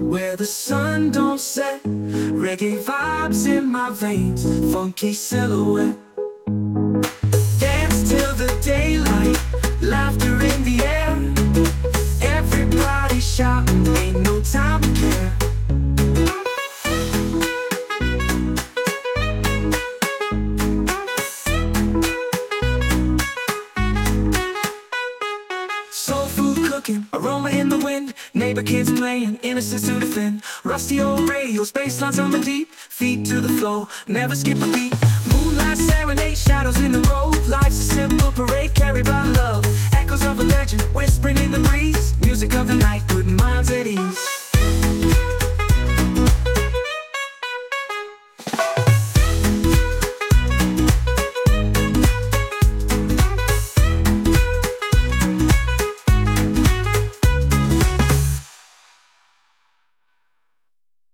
where the sun don't set. Reggae vibes in my veins, funky silhouette. Dance till the daylight, laughter in the air. Everybody shouting, ain't no time to care. Soul food cooking, aroma in the wind. Neighbor kids playing, innocence to defend. Rusty old radios, bass lines on the deep. Feet to the flow, never skip a beat. Moonlight serenade, shadows in the